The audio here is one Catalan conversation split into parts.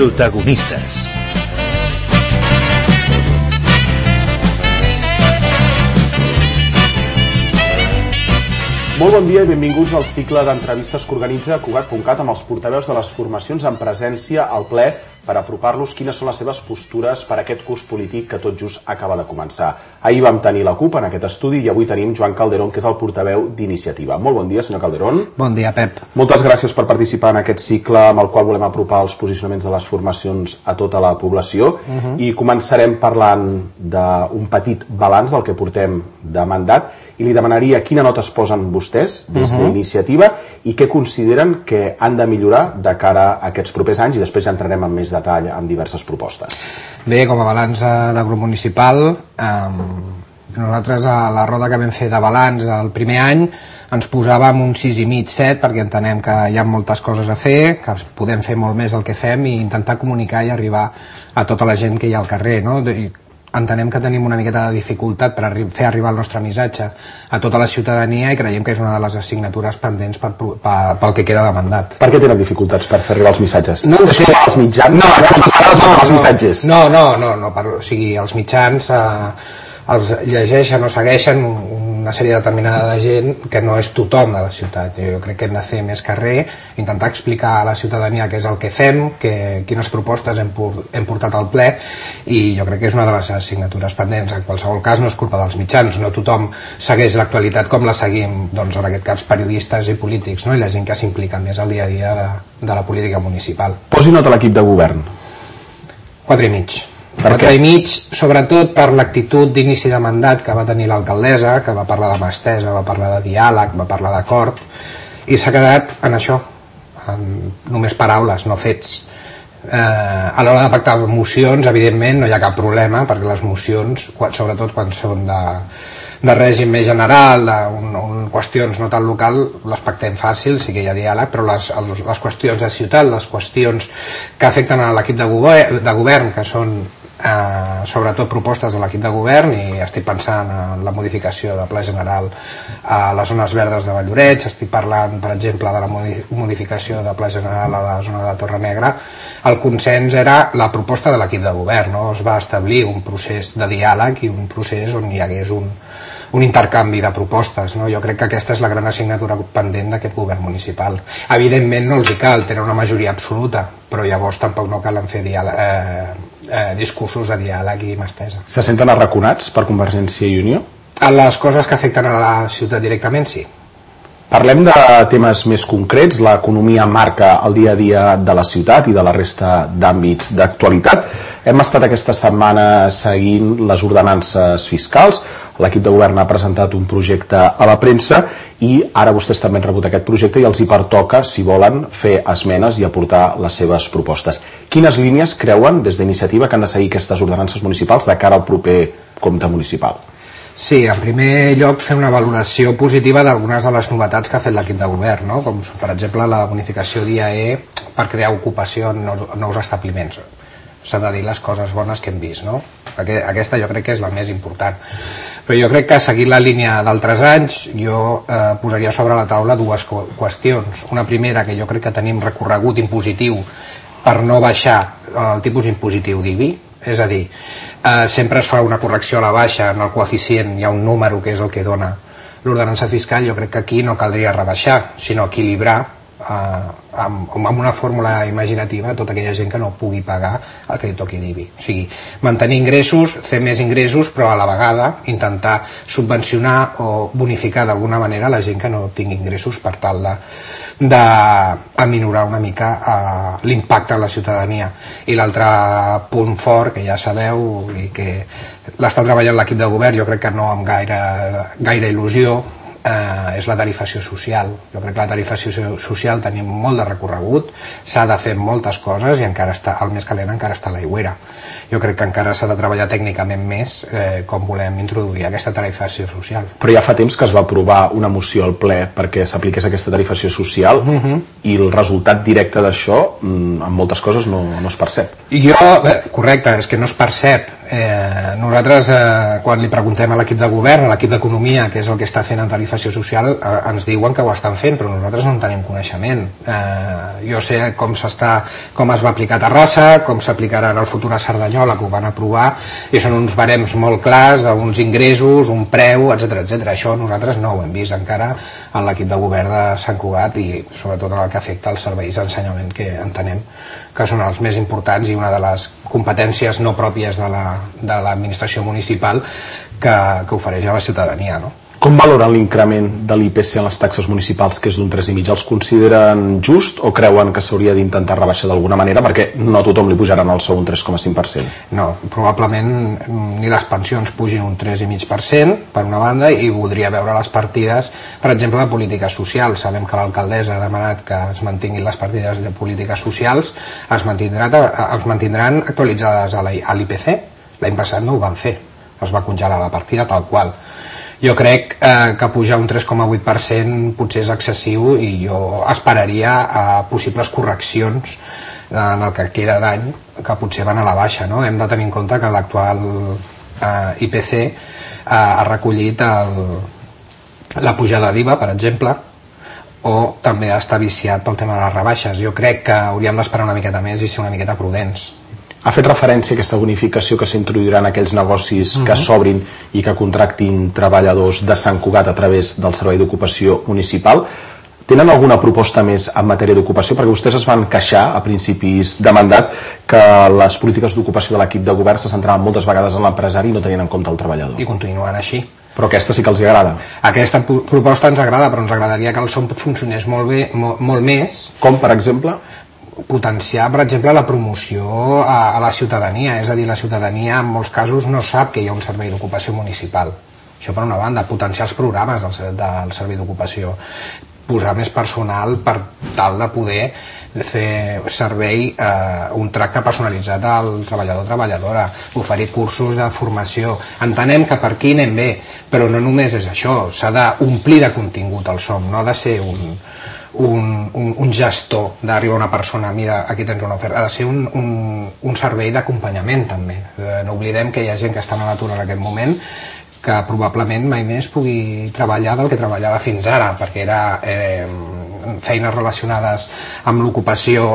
Protagonistes. Molt bon dia i benvinguts al cicle d'entrevistes que organitza Cugat.cat amb els portaveus de les formacions en presència al ple per apropar-los quines són les seves postures per a aquest curs polític que tot just acaba de començar. Ahir vam tenir la CUP en aquest estudi i avui tenim Joan Calderón, que és el portaveu d'Iniciativa. Molt bon dia, senyor Calderón. Bon dia, Pep. Moltes gràcies per participar en aquest cicle amb el qual volem apropar els posicionaments de les formacions a tota la població. I començarem parlant d'un petit balanç del que portem de mandat i li demanaria quina nota es posen vostès des d'Iniciativa i què consideren que han de millorar de cara a aquests propers anys, i després ja entrarem en més detall amb diverses propostes. Bé, com a balanç de grup municipal, nosaltres a la roda que vam fer de balanç el primer any ens posàvem un 6,5, 7, perquè entenem que hi ha moltes coses a fer, que podem fer molt més del que fem i intentar comunicar i arribar a tota la gent que hi ha al carrer, no? Entenem que tenim una miqueta de dificultat per fer arribar el nostre missatge a tota la ciutadania i creiem que és una de les assignatures pendents pel que queda de mandat. Per què tenen dificultats per fer arribar els missatges? No ho sé. Els mitjans? Els missatges? No, o sigui, els mitjans els llegeixen o segueixen una sèrie determinada de gent que no és tothom de la ciutat. Jo crec que hem de fer més carrer, intentar explicar a la ciutadania què és el que fem, quines propostes hem portat al ple, i jo crec que és una de les assignatures pendents. En qualsevol cas no és culpa dels mitjans, no tothom segueix l'actualitat com la seguim, doncs en aquest cas periodistes i polítics, no? I la gent que s'implica més al dia a dia de la política municipal. Posi nota a l'equip de govern. 4,5. 4,5, sobretot per l'actitud d'inici de mandat que va tenir l'alcaldessa, que va parlar de mà estesa, va parlar de diàleg, va parlar d'acord, i s'ha quedat en això, en només paraules, no fets. A l'hora de pactar mocions, evidentment, no hi ha cap problema, perquè les mocions, sobretot quan són de règim més general, de qüestions no tan local, les pactem fàcil, sí que hi ha diàleg, però les qüestions de ciutat, les qüestions que afecten a l'equip de govern, que són sobretot propostes de l'equip de govern, i estic pensant en la modificació de pla general a les zones verdes de Valloreig, estic parlant, per exemple, de la modificació de pla general a la zona de Torrenegra. El consens era la proposta de l'equip de govern, no? Es va establir un procés de diàleg i un procés on hi hagués un intercanvi de propostes, no? Jo crec que aquesta és la gran assignatura pendent d'aquest govern municipal. Evidentment no els hi cal, tenen una majoria absoluta, però llavors tampoc no calen fer discursos de diàleg i mà estesa. Se senten arraconats per Convergència i Unió? A les coses que afecten a la ciutat directament, sí. Parlem de temes més concrets. L'economia marca el dia a dia de la ciutat i de la resta d'àmbits d'actualitat. Hem estat aquesta setmana seguint les ordenances fiscals. L'equip de govern ha presentat un projecte a la premsa i ara vostès també han rebut aquest projecte i els hi pertoca, si volen, fer esmenes i aportar les seves propostes. Quines línies creuen des d'Iniciativa que han de seguir aquestes ordenances municipals de cara al proper compte municipal? Sí, en primer lloc fer una valoració positiva d'algunes de les novetats que ha fet l'equip de govern, no? Com per exemple la bonificació d'IAE per crear ocupació en nous establiments. S'han de dir les coses bones que hem vist, no? Aquesta jo crec que és la més important. Però jo crec que seguint la línia d'altres anys jo posaria sobre la taula dues qüestions. Una primera, que jo crec que tenim recorregut impositiu per no baixar el tipus impositiu d'IBI, és a dir, sempre es fa una correcció a la baixa en el coeficient, hi ha un número que és el que dona l'ordenança fiscal. Jo crec que aquí no caldria rebaixar, sinó equilibrar amb una fórmula imaginativa tota aquella gent que no pugui pagar el que li toqui d'IBI. O sigui, mantenir ingressos, fer més ingressos, però a la vegada intentar subvencionar o bonificar d'alguna manera la gent que no tingui ingressos per tal d'aminorar una mica l'impacte en la ciutadania. I l'altre punt fort, que ja sabeu i que l'està treballant l'equip de govern, jo crec que no amb gaire il·lusió, és la tarifació social. Jo crec que la tarifació social tenim molt de recorregut, s'ha de fer moltes coses i encara està, el més calent encara està a l'aigüera. Jo crec que encara s'ha de treballar tècnicament més com volem introduir aquesta tarifació social. Però ja fa temps que es va aprovar una moció al ple perquè s'apliqués aquesta tarifació social i el resultat directe d'això en moltes coses no es percep. Correcte, és que no es percep. Nosaltres, quan li preguntem a l'equip de govern, a l'equip d'economia, què és el que està fent en tarifació social, ens diuen que ho estan fent, però nosaltres no en tenim coneixement. Jo sé com es va aplicar a Terrassa, com s'aplicarà en el futur a Cerdanyola, que ho van aprovar, i són uns barems molt clars, uns ingressos, un preu, etc. Això nosaltres no ho hem vist encara en l'equip de govern de Sant Cugat i sobretot en el que afecta als serveis d'ensenyament, que entenem que són els més importants i una de les competències no pròpies de l'administració municipal que ofereix a la ciutadania, no? Com valoren l'increment de l'IPC en les taxes municipals, que és d'un 3,5? Els consideren just o creuen que s'hauria d'intentar rebaixar d'alguna manera, perquè no a tothom li pujaran el sou un 3,5%? No, probablement ni les pensions pugin un 3,5% per una banda, i voldria veure les partides, per exemple, de polítiques socials. Sabem que l'alcaldessa ha demanat que es mantinguin les partides de polítiques socials, es mantindran actualitzades a l'IPC. L'any passat no ho van fer, es va congelar la partida tal qual. Jo crec que pujar un 3,8% potser és excessiu i jo esperaria possibles correccions en el que queda d'any, que potser van a la baixa, no? Hem de tenir en compte que l'actual IPC ha recollit la pujada d'IVA, per exemple, o també està viciat pel tema de les rebaixes. Jo crec que hauríem d'esperar una miqueta més i ser una miqueta prudents. Ha fet referència a aquesta bonificació que s'introduirà en aquells negocis que s'obrin i que contractin treballadors de Sant Cugat a través del Servei d'Ocupació Municipal. Tenen alguna proposta més en matèria d'ocupació? Perquè vostès es van queixar a principis de mandat que les polítiques d'ocupació de l'equip de govern se centraven moltes vegades en l'empresari i no tenien en compte el treballador. I continuen així. Però aquesta sí que els agrada. Aquesta proposta ens agrada, però ens agradaria que el SOM funcionés molt més. Com, per exemple? Potenciar, per exemple, la promoció a la ciutadania, és a dir, la ciutadania en molts casos no sap que hi ha un servei d'ocupació municipal. Això per una banda, potenciar els programes del servei d'ocupació, posar més personal per tal de poder fer servei, un tracte personalitzat al treballador o treballadora, oferir cursos de formació. Entenem que per aquí anem bé, però no només és això, s'ha d'omplir de contingut el SOM, no ha de ser un gestor d'arribar una persona, mira, aquí tens una oferta, ha de ser un servei d'acompanyament també. No oblidem que hi ha gent que està a l'atur en aquest moment que probablement mai més pugui treballar del que treballava fins ara, perquè era feines relacionades amb l'ocupació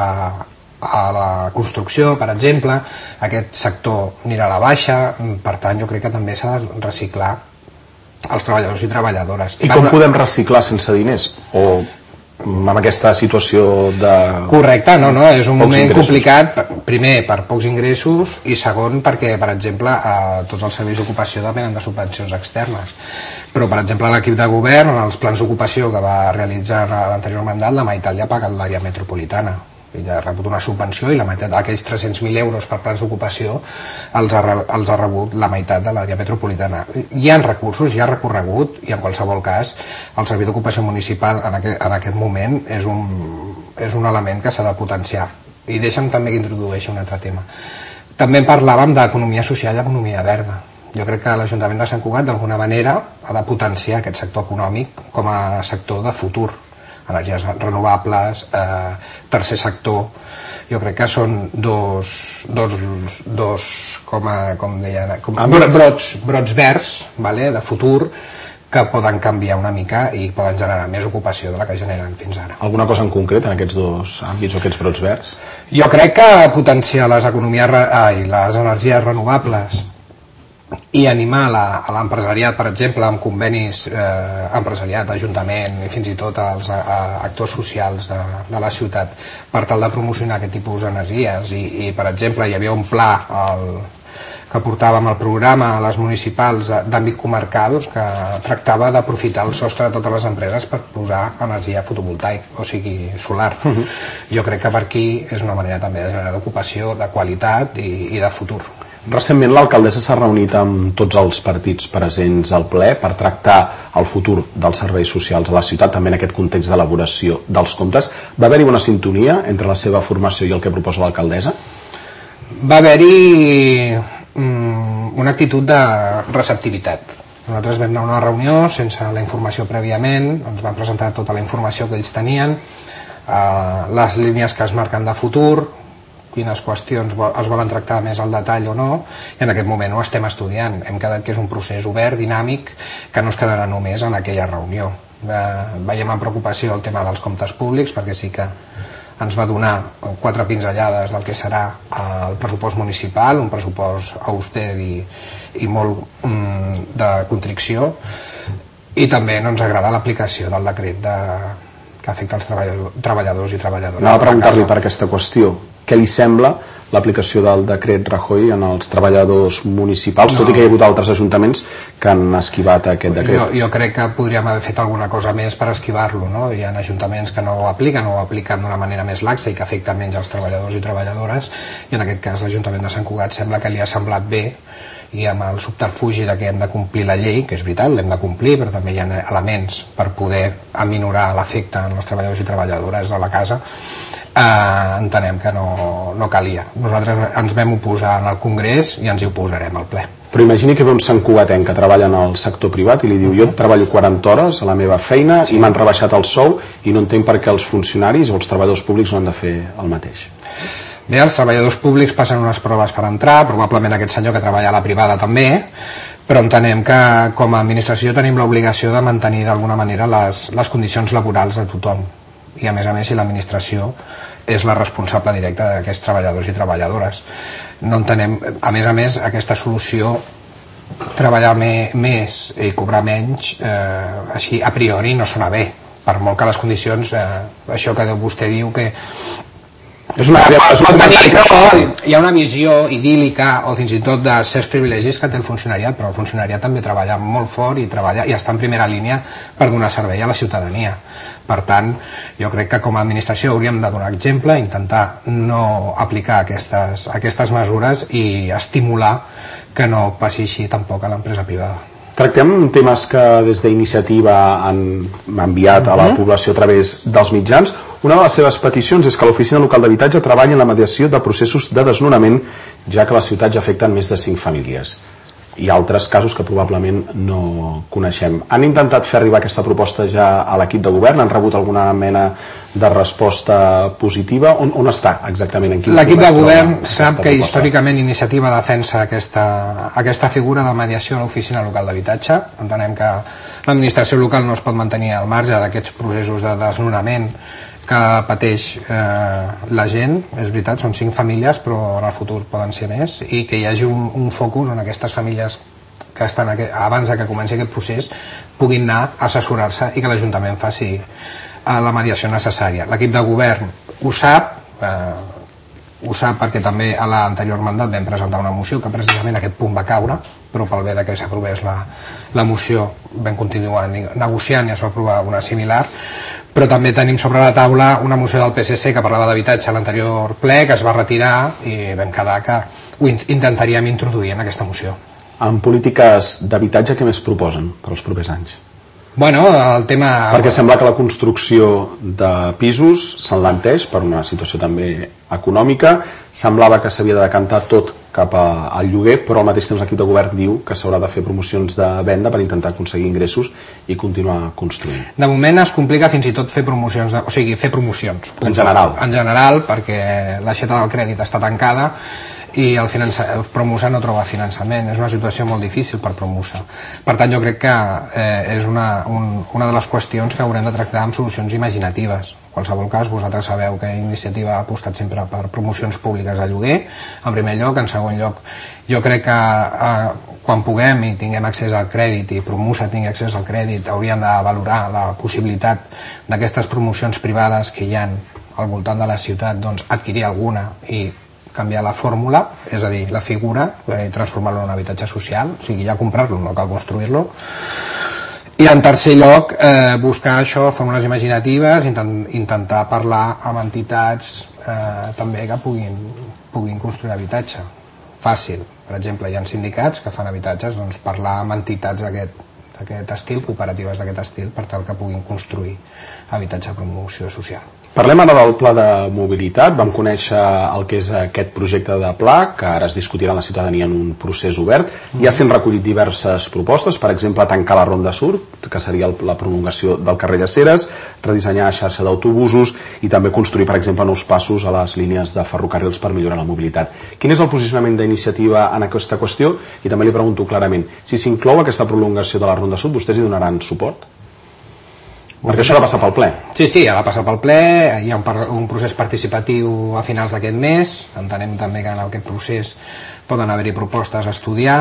a la construcció, per exemple. Aquest sector anirà a la baixa, per tant jo crec que també s'ha de reciclar els treballadors i treballadores. I com podem reciclar sense diners? O amb aquesta situació de... Correcte, no, és un moment complicat, primer per pocs ingressos i segon perquè, per exemple, tots els serveis d'ocupació depenen de subvencions externes, però per exemple l'equip de govern, en els plans d'ocupació que va realitzar a l'anterior mandat, la meitat ja ha pagat l'àrea metropolitana, ha rebut una subvenció i la meitat d'aquells 300.000 euros per plans d'ocupació els ha rebut la meitat de l'àrea metropolitana. Hi ha recursos, hi ha recorregut, i en qualsevol cas el servei d'ocupació municipal en aquest moment és un element que s'ha de potenciar. I deixa'm també que introdueixi un altre tema. També parlàvem d'economia social i economia verda. Jo crec que l'Ajuntament de Sant Cugat d'alguna manera ha de potenciar aquest sector econòmic com a sector de futur, energies renovables, tercer sector. Jo crec que són dos com deien, brots verds, de futur, que poden canviar una mica i poden generar més ocupació de la que generen fins ara. Alguna cosa en concret en aquests dos àmbits o aquests brots verds? Jo crec que potenciar les energies renovables i animar a l'empresariat, per exemple, amb convenis empresariat, ajuntament i fins i tot als actors socials de la ciutat per tal de promocionar aquest tipus d'energies. I per exemple, hi havia un pla que portàvem al programa a les municipals d'àmbit comarcal que tractava d'aprofitar el sostre de totes les empreses per posar energia fotovoltaic, o sigui, solar. Jo crec que per aquí és una manera també de generar ocupació de qualitat i de futur. Recentment l'alcaldessa s'ha reunit amb tots els partits presents al ple per tractar el futur dels serveis socials a la ciutat, també en aquest context d'elaboració dels comptes. Va haver-hi una sintonia entre la seva formació i el que proposa l'alcaldessa? Va haver-hi una actitud de receptivitat. Nosaltres vam anar a una reunió sense la informació prèviament, ens van presentar tota la informació que ells tenien, les línies que es marquen de futur, quines qüestions es volen tractar més al detall o no, i en aquest moment ho estem estudiant. Hem quedat que és un procés obert, dinàmic, que no es quedarà només en aquella reunió. Veiem amb preocupació el tema dels comptes públics, perquè sí que ens va donar 4 pinzellades del que serà el pressupost municipal, un pressupost auster i molt de contricció, i també no ens agrada l'aplicació del decret que afecta els treballadors i treballadores. Anava a preguntar-li per aquesta qüestió. Què li sembla l'aplicació del decret Rajoy en els treballadors municipals, tot i que hi ha hagut altres ajuntaments que han esquivat aquest decret? Jo crec que podríem haver fet alguna cosa més per esquivar-lo, no? Hi ha ajuntaments que no ho apliquen o ho apliquen d'una manera més laxa i que afecta menys els treballadors i treballadores, i en aquest cas l'Ajuntament de Sant Cugat sembla que li ha semblat bé, i amb el subterfugi de que hem de complir la llei, que és veritat, l'hem de complir, però també hi ha elements per poder aminorar l'efecte en els treballadors i treballadores de la casa, entenem que no calia. Nosaltres ens vam oposar en el Congrés i ens hi oposarem al ple. Però imagini que ve un Sant Cugatenc que treballa en el sector privat i li diu: jo treballo 40 hores a la meva feina i m'han rebaixat el sou i no entenc per què els funcionaris o els treballadors públics no han de fer el mateix. Bé, els treballadors públics passen unes proves per entrar, probablement aquest senyor que treballa a la privada també, però entenem que com a administració tenim l'obligació de mantenir d'alguna manera les condicions laborals de tothom, i a més, si l'administració és la responsable directa d'aquests treballadors i treballadores. No entenem, a més, aquesta solució, treballar més i cobrar menys, així a priori no sona bé, per molt que les condicions, això que vostè diu que hi ha una visió idíl·lica o fins i tot de certs privilegis que té el funcionariat, però el funcionariat també treballa molt fort i està en primera línia per donar servei a la ciutadania. Per tant, jo crec que com a administració hauríem de donar exemple, intentar no aplicar aquestes mesures i estimular que no passi així tampoc a l'empresa privada. Tractem temes que des d'Iniciativa han enviat a la població a través dels mitjans. Una de les seves peticions és que l'Oficina Local d'Habitatge treballi en la mediació de processos de desnonament, ja que a la ciutat ja afecten més de 5 famílies. I altres casos que probablement no coneixem. Han intentat fer arribar aquesta proposta ja a l'equip de govern? Han rebut alguna mena de resposta positiva? On està exactament? L'equip de govern sap que històricament Iniciativa defensa aquesta figura de mediació a l'Oficina Local d'Habitatge. Entenem que l'administració local no es pot mantenir al marge d'aquests processos de desnonament que pateix la gent. És veritat, són 5 famílies, però en el futur poden ser més, i que hi hagi un focus on aquestes famílies que estan abans que comenci aquest procés puguin anar a assessorar-se i que l'Ajuntament faci la mediació necessària. L'equip de govern ho sap perquè també a l'anterior mandat vam presentar una moció que precisament aquest punt va caure, però pel bé que s'aprovés la moció vam continuar negociant i es va aprovar una similar. Però també tenim sobre la taula una moció del PSC que parlava d'habitatge a l'anterior ple, que es va retirar, i vam quedar que ho intentaríem introduir en aquesta moció. En polítiques d'habitatge, què més proposen per als propers anys? Bueno, el tema... Perquè sembla que la construcció de pisos s'enlenteix per una situació també econòmica. Semblava que s'havia de decantar tot cap al lloguer, però al mateix temps l'equip de govern diu que s'haurà de fer promocions de venda per intentar aconseguir ingressos i continuar construint. De moment es complica fins i tot fer promocions, fer promocions. En general. En general, perquè l'aixeta del crèdit està tancada i el Promusa no troba finançament. És una situació molt difícil per Promusa. Per tant, jo crec que és una de les qüestions que haurem de tractar amb solucions imaginatives. En qualsevol cas, vosaltres sabeu que Iniciativa ha apostat sempre per promocions públiques de lloguer, en primer lloc. En segon lloc, jo crec que quan puguem i tinguem accés al crèdit i Promusa tingui accés al crèdit, hauríem de valorar la possibilitat d'aquestes promocions privades que hi ha al voltant de la ciutat, doncs adquirir alguna i canviar la fórmula, és a dir, la figura, transformar-lo en un habitatge social, o sigui, ja comprar-lo, no cal construir-lo. I en tercer lloc, buscar això, fórmules imaginatives, intentar parlar amb entitats també que puguin construir habitatge. Fàcil, per exemple, hi ha sindicats que fan habitatges, doncs parlar amb entitats d'aquest estil, cooperatives d'aquest estil, per tal que puguin construir habitatge de promoció social. Parlem ara del pla de mobilitat. Vam conèixer el que és aquest projecte de pla, que ara es discutirà en la ciutadania en un procés obert. Ja s'han recollit diverses propostes, per exemple, tancar la Ronda Sud, que seria la prolongació del carrer Llaceres, redissenyar la xarxa d'autobusos i també construir, per exemple, nous passos a les línies de ferrocarrils per millorar la mobilitat. Quin és el posicionament d'Iniciativa en aquesta qüestió? I també li pregunto clarament, si s'inclou aquesta prolongació de la Ronda Sud, vostès hi donaran suport? Perquè això ha de passar pel ple. Sí, ha de passar pel ple, hi ha un procés participatiu a finals d'aquest mes, entenem també que en aquest procés poden haver-hi propostes a estudiar.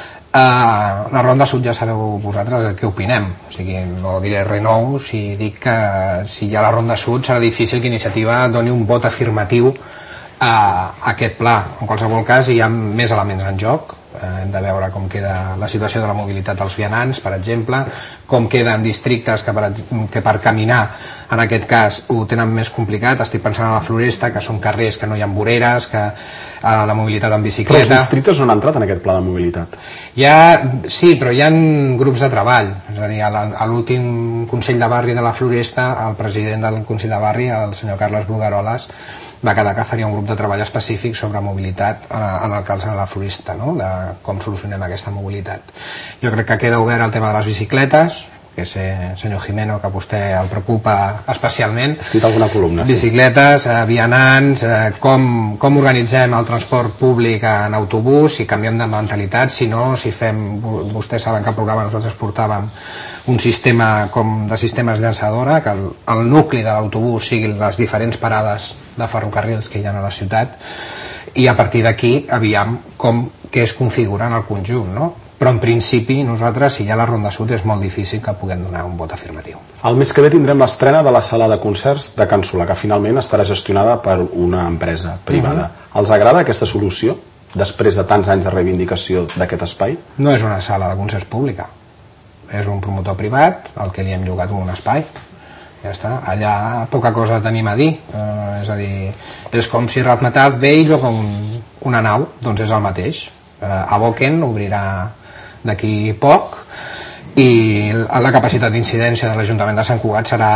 La Ronda Sud ja sabeu vosaltres el que opinem, o sigui, no diré res nou si dic que si hi ha la Ronda Sud serà difícil que Iniciativa doni un vot afirmatiu a aquest pla. En qualsevol cas hi ha més elements en joc. Hem de veure com queda la situació de la mobilitat dels vianants, per exemple, com queden districtes que per caminar en aquest cas ho tenen més complicat. Estic pensant en la Floresta, que són carrers que no hi ha voreres, que la mobilitat en bicicleta. Però els districtes no han entrat en aquest pla de mobilitat? Sí, però hi ha grups de treball. És a dir, a l'últim Consell de Barri de la Floresta, el president del Consell de Barri, el senyor Carles Brugaroles, va quedar que faria un grup de treball específic sobre mobilitat en el cas de la Floresta, no? De com solucionem aquesta mobilitat. Jo crec que queda obert el tema de les bicicletes, que sé, senyor Jimeno, que a vostè el preocupa especialment. Ha escrit alguna columna, sí. Bicicletes, vianants, com organitzem el transport públic en autobús, si canviem de mentalitat, si no, si fem... Vostès saben que al programa nosaltres portàvem un sistema com de sistemes llançadora, que el nucli de l'autobús siguin les diferents parades de ferrocarrils que hi ha a la ciutat, i a partir d'aquí aviam què es configura en el conjunt, no? Però en principi nosaltres, si hi ha la Ronda Sud, és molt difícil que puguem donar un vot afirmatiu. El mes que ve tindrem l'estrena de la sala de concerts de Can Solà, que finalment estarà gestionada per una empresa privada. Els agrada aquesta solució, després de tants anys de reivindicació d'aquest espai? No és una sala de concerts pública, és un promotor privat al que li hem llogat un espai. Ja està, allà poca cosa tenim a dir, és a dir, és com si Razmetaz ve i lloga una nau, doncs és el mateix. A Boquen obrirà d'aquí poc i la capacitat d'incidència de l'Ajuntament de Sant Cugat serà,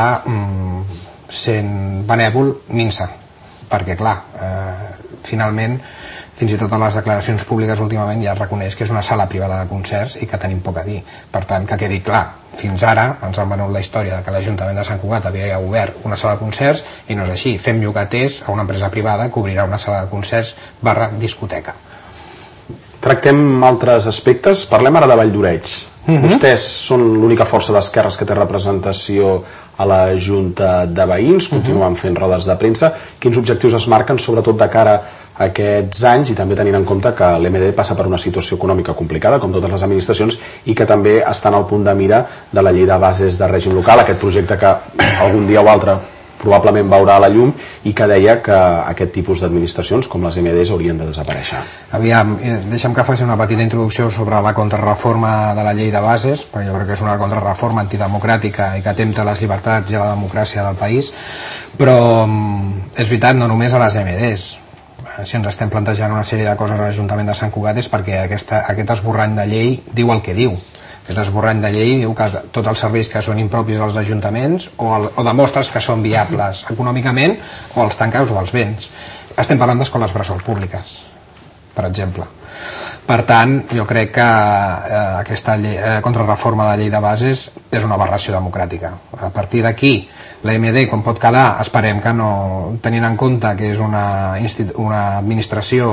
sent benèvol, minsa, perquè clar, finalment fins i tot en les declaracions públiques últimament ja es reconeix que és una sala privada de concerts i que tenim poc a dir. Per tant, que quedi clar, fins ara ens han venut la història de que l'Ajuntament de Sant Cugat havia obert una sala de concerts i no és així. Fem llogaters a una empresa privada que obrirà una sala de concerts / discoteca. Tractem altres aspectes. Parlem ara de Valldoreix. Vostès són l'única força d'esquerres que té representació a la Junta de Veïns, continuen fent rodes de premsa. Quins objectius es marquen, sobretot de cara a aquests anys, i també tenint en compte que l'MD passa per una situació econòmica complicada, com totes les administracions, i que també estan al punt de mira de la llei de bases de règim local, aquest projecte que algun dia o altre probablement veurà la llum i que deia que aquest tipus d'administracions com les MDs haurien de desaparèixer. Aviam, deixa'm que faci una petita introducció sobre la contrarreforma de la llei de bases, perquè jo crec que és una contrarreforma antidemocràtica i que atempta les llibertats i la democràcia del país, però és veritat, no només a les MDs. Si ens estem plantejant una sèrie de coses a l'Ajuntament de Sant Cugat és perquè aquest esborrany de llei diu el que diu. Aquest esborrany de llei diu que tots els serveis que són impropis als ajuntaments o demostres que són viables econòmicament o els tanques o els vens. Estem parlant d'escoles bressol públiques, per exemple. Per tant, jo crec que aquesta contrarreforma de la llei de bases és una aberració democràtica. A partir d'aquí, l'AMD com pot quedar, esperem que no, tenint en compte que és una administració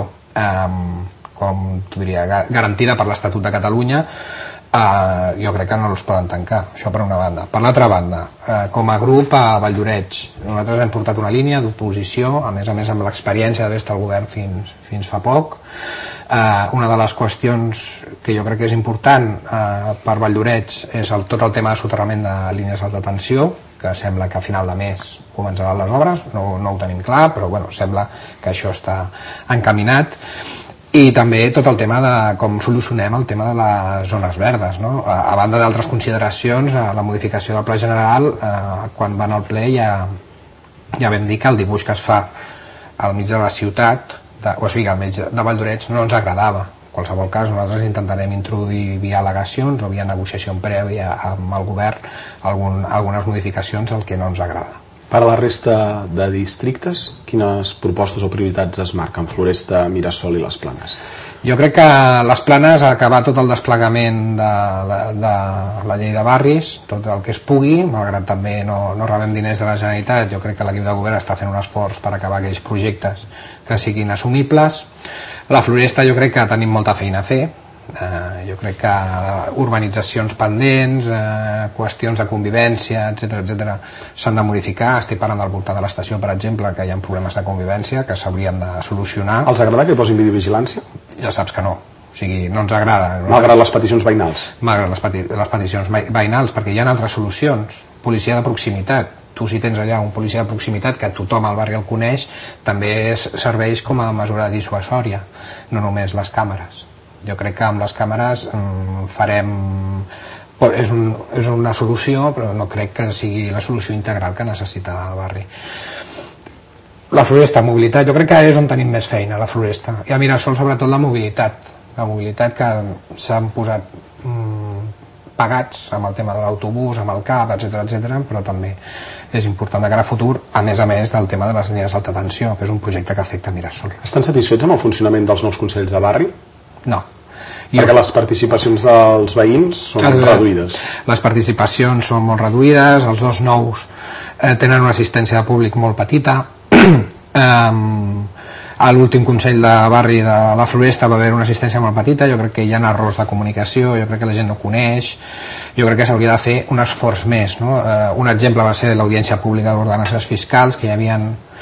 garantida per l'Estatut de Catalunya, jo crec que no els poden tancar, això per una banda. Per l'altra banda, com a grup a Valldoreix, nosaltres hem portat una línia d'oposició, a més amb l'experiència d'haver estat al govern fins fa poc. Una de les qüestions que jo crec que és important per Valldoreix és tot el tema de soterrament de línies d'alta tensió, que sembla que a final de mes començaran les obres, no ho tenim clar, però bueno, sembla que això està encaminat. I també tot el tema de com solucionem el tema de les zones verdes, no? A banda d'altres consideracions, la modificació del Pla General, quan van al ple ja vam dir que el dibuix que es fa al mig de la ciutat, o sigui, al mig de Valldoreix, no ens agradava. En qualsevol cas, nosaltres intentarem introduir via al·legacions o via negociació prèvia amb el govern algunes modificacions al que no ens agrada. Per a la resta de districtes, quines propostes o prioritats es marquen? Floresta, Mirasol i les Planes. Jo crec que les Planes ha acabat tot el desplegament de la llei de barris, tot el que es pugui, malgrat també no rebem diners de la Generalitat. Jo crec que l'equip de govern està fent un esforç per acabar aquells projectes que siguin assumibles. La Floresta jo crec que tenim molta feina a fer. Jo crec que urbanitzacions pendents, qüestions de convivència, etc s'han de modificar. Estic parlant del voltant de l'estació, per exemple, que hi ha problemes de convivència que s'haurien de solucionar. Els agrada que hi posin videovigilància? Ja saps que no, o sigui, no ens agrada. Malgrat les peticions veïnals? Malgrat les peticions veïnals, perquè hi ha altres solucions. Policia de proximitat. Tu, si tens allà un policia de proximitat que tothom al barri el coneix, també serveix com a mesura dissuasòria, no només les càmeres. Jo crec que amb les càmeres farem... És una solució, però no crec que sigui la solució integral que necessita el barri. La Floresta, mobilitat, jo crec que és on tenim més feina, la Floresta. I a Mirasol, sobretot, la mobilitat que s'han posat pagats amb el tema de l'autobús, amb el CAP, etc, però també és important de cara a futur, a més del tema de les línies d'alta tensió, que és un projecte que afecta Mirasol. Estan satisfets amb el funcionament dels nous consells de barri? No. Perquè les participacions dels veïns són reduïdes. Les participacions són molt reduïdes, els dos nous tenen una assistència de públic molt petita. A l'últim Consell de Barri de la Floresta va haver una assistència molt petita. Jo crec que hi ha errors de comunicació, jo crec que la gent no coneix, jo crec que s'hauria de fer un esforç més, no? Un exemple va ser l'audiència pública d'ordenances fiscals, que hi havia,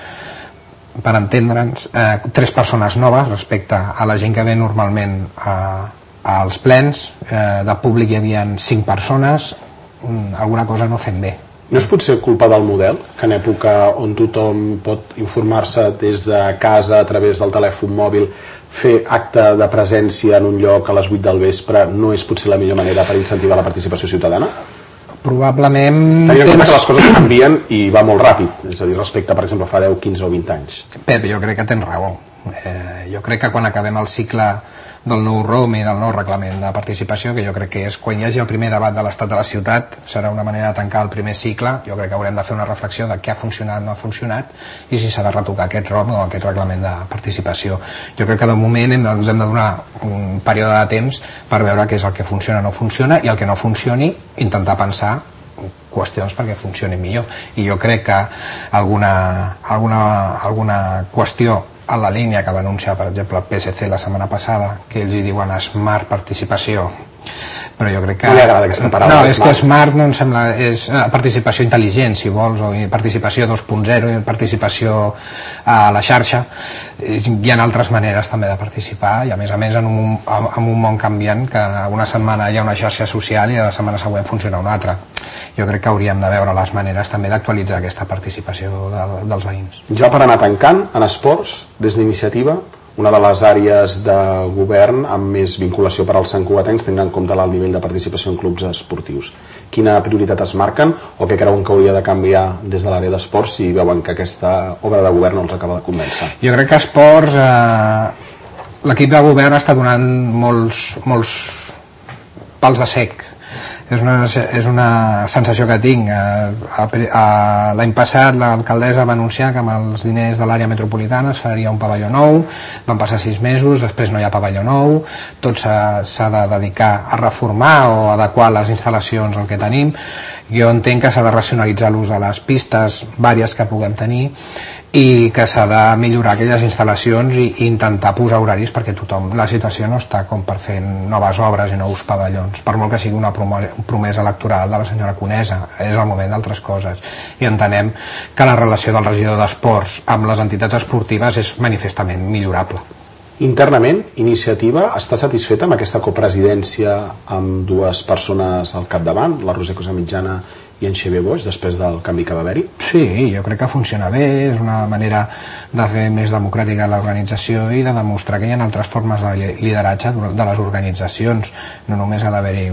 per entendre'ns, 3 persones noves respecte a la gent que ve normalment als plens. De públic hi havia 5 persones. Alguna cosa no fem bé. No és potser culpa del model, que en època on tothom pot informar-se des de casa a través del telèfon mòbil, fer acte de presència en un lloc a les 8 del vespre no és potser la millor manera per incentivar la participació ciutadana? Probablement... Tenint en compte que les coses canvien i va molt ràpid, és a dir, respecte, per exemple, fa 10, 15 o 20 anys. Pep, jo crec que tens raó. Jo crec que quan acabem el cicle del nou ROM i del nou reglament de participació, que jo crec que és quan hi hagi el primer debat de l'estat de la ciutat, serà una manera de tancar el primer cicle. Jo crec que haurem de fer una reflexió de què ha funcionat, no ha funcionat, i si s'ha de retocar aquest ROM o aquest reglament de participació. Jo crec que de moment ens hem de donar un període de temps per veure què és el que funciona o no funciona, i el que no funcioni intentar pensar qüestions perquè funcioni millor. I jo crec que alguna qüestió en la línia que va anunciar, per exemple, el PSC la setmana passada, que ells hi diuen Smart Participació, però jo crec que... No li agrada aquesta paraula. No, és que Smart no em sembla... És participació intel·ligent, si vols, o participació 2.0, participació a la xarxa. Hi ha altres maneres també de participar, i a més en un món canviant, que una setmana hi ha una xarxa social i la setmana següent funciona una altra. Jo crec que hauríem de veure les maneres també d'actualitzar aquesta participació dels veïns. Ja per anar tancant, en esports, des d'Iniciativa, una de les àrees de govern amb més vinculació per als santcugatencs, tenint en compte l'alt nivell de participació en clubs esportius. Quina prioritat es marquen o què creuen que hauria de canviar des de l'àrea d'esports si veuen que aquesta obra de govern no els acaba de convèncer? Jo crec que esports, l'equip de govern està donant molts pals de sec. És una sensació que tinc. L'any passat l'alcaldessa va anunciar que amb els diners de l'àrea metropolitana es faria un pavelló nou, van passar 6 mesos, després no hi ha pavelló nou, tot s'ha de dedicar a reformar o adequar les instal·lacions al que tenim. Jo entenc que s'ha de racionalitzar l'ús de les pistes vàries que puguem tenir i que s'ha de millorar aquelles instal·lacions i intentar posar horaris perquè la situació no està com per fer noves obres i nous pavellons, per molt que sigui una promesa electoral de la senyora Conesa. És el moment d'altres coses, i entenem que la relació del regidor d'esports amb les entitats esportives és manifestament millorable. Internament, Iniciativa està satisfeta amb aquesta copresidència amb 2 persones al capdavant, la Roser Cosamitjana i en Xavier Boix, després del canvi que va haver-hi? Sí, jo crec que funciona bé, és una manera de fer més democràtica l'organització i de demostrar que hi ha altres formes de lideratge de les organitzacions, no només ha d'haver-hi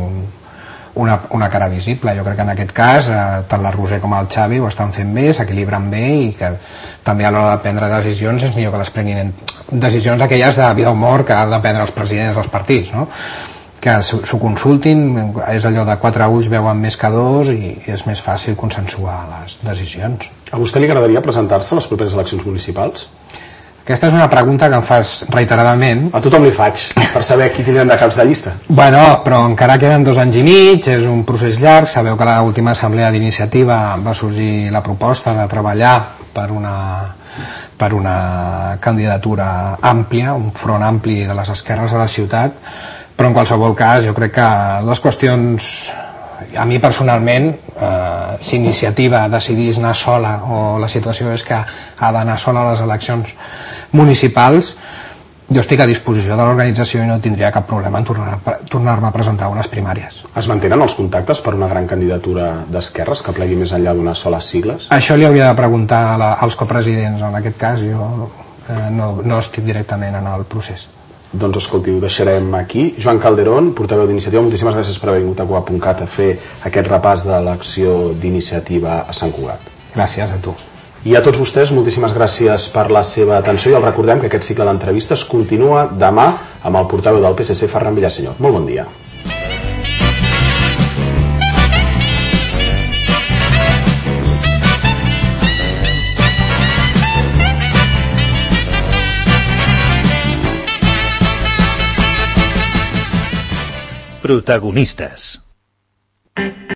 una cara visible. Jo crec que en aquest cas tant la Roser com el Xavi ho estan fent bé, s'equilibren bé, i que també a l'hora de prendre decisions és millor que les prenguin decisions aquelles de vida o mort que han de prendre els presidents dels partits, no? que s'ho consultin, és allò de 4 ulls veuen més que 2 i és més fàcil consensuar les decisions. A vostè li agradaria presentar-se a les properes eleccions municipals? Aquesta és una pregunta que em fas reiteradament. A tothom li faig, per saber qui tindrem de caps de llista. Bueno, però encara queden 2 anys i mig, és un procés llarg. Sabeu que a l'última assemblea d'iniciativa va sorgir la proposta de treballar per una candidatura àmplia, un front ampli de les esquerres a la ciutat, però en qualsevol cas jo crec que les qüestions, a mi personalment, si iniciativa decidís anar sola o la situació és que ha d'anar sola a les eleccions municipals, jo estic a disposició de l'organització i no tindria cap problema en tornar-me a presentar unes primàries. Es mantenen els contactes per una gran candidatura d'esquerres que plegui més enllà d'unes soles sigles? Això li hauria de preguntar als copresidents. En aquest cas jo no estic directament en el procés. Doncs escolti, ho deixarem aquí. Joan Calderón, portaveu d'Iniciativa, moltíssimes gràcies per haver vingut a Cugat.cat a fer aquest repàs de l'acció d'Iniciativa a Sant Cugat. Gràcies a tu. I a tots vostès, moltíssimes gràcies per la seva atenció i els recordem que aquest cicle d'entrevistes continua demà amb el portaveu del PSC, Ferran Villaseñor. Molt bon dia. Protagonistes.